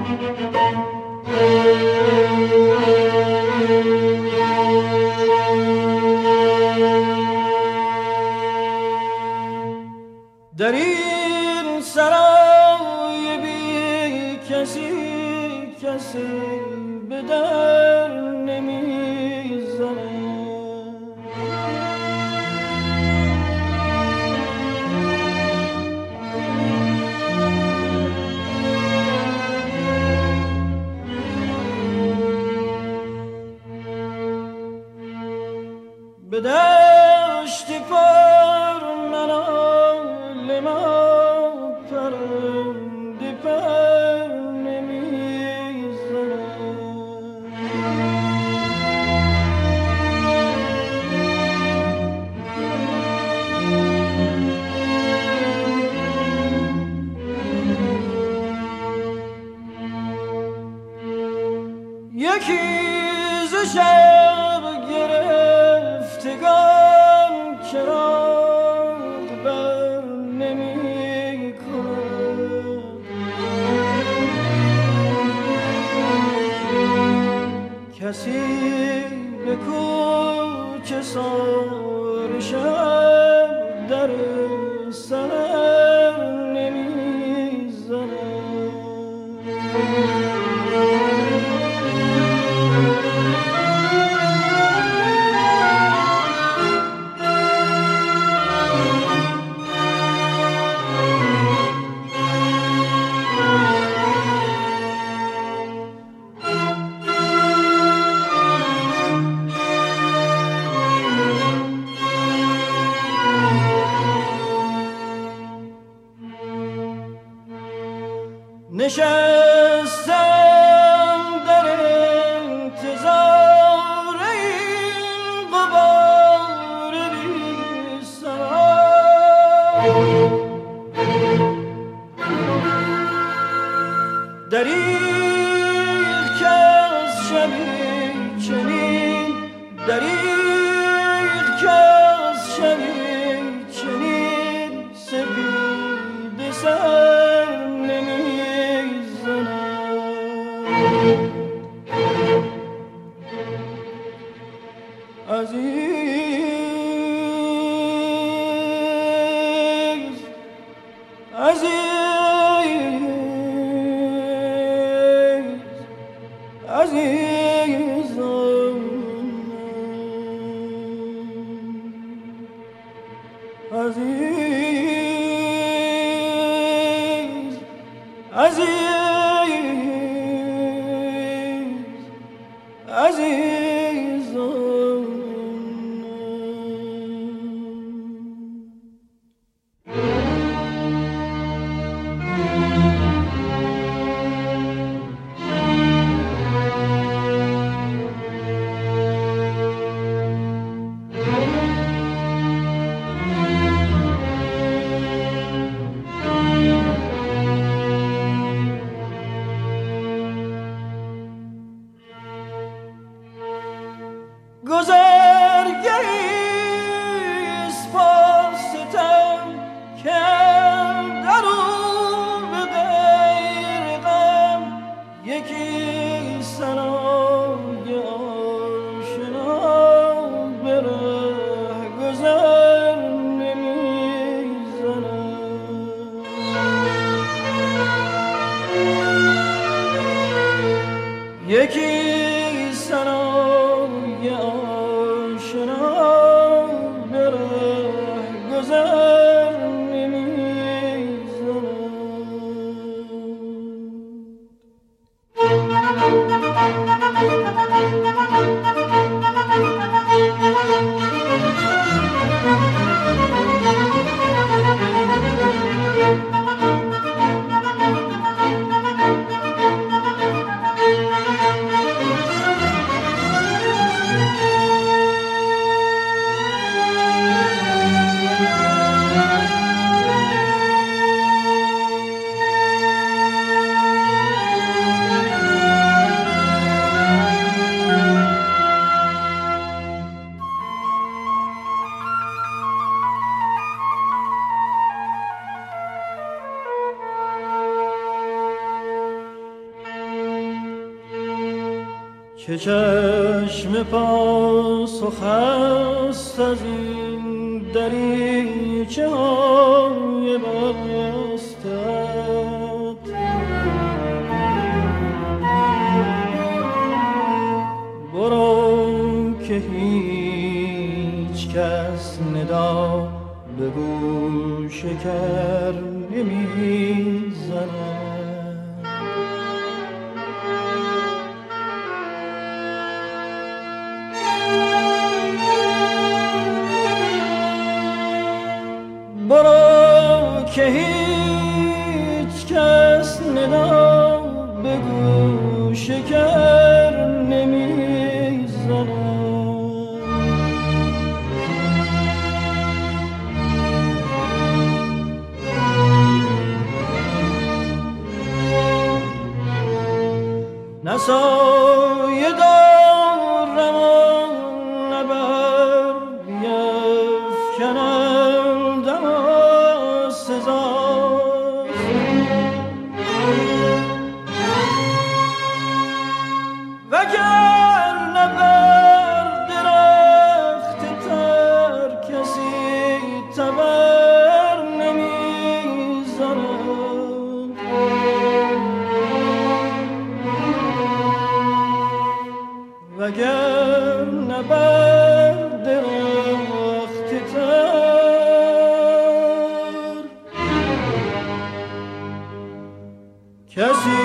در این سرای بی کسی به در نمیزنه. به دشت پر منال ما پرنده پر نمیزنه. یکی ز شب گرفتگان چراغ بر نمی کند. کسی به کوچه سار شب در سر نمی زند. نشستم در انتظار این غبار بی سرا. دریغ که از شبی چنین، دریغ که از شبی چنین سپید سر عزیز عزیز عزیزم عزیز عزیز عزیزم. گذرگریست پاستم که در او به غیر غم یکی سرای آشنا به ره گذر نمیزند. یکی سرای آشنا به ره گذر نمیزند. که چشم پاسخ است از این دریچه های بستت. برو که هیچ کس ندا به گوش کر نمی زند. برو که هیچ کس ندا به گوش کر نمی زند. نه سایه دارم و نه بر بیفکنندم و سزاست. وگرنه بر درخت تر کسی تبر نمیزند. وگرنه بر درخت تر کسی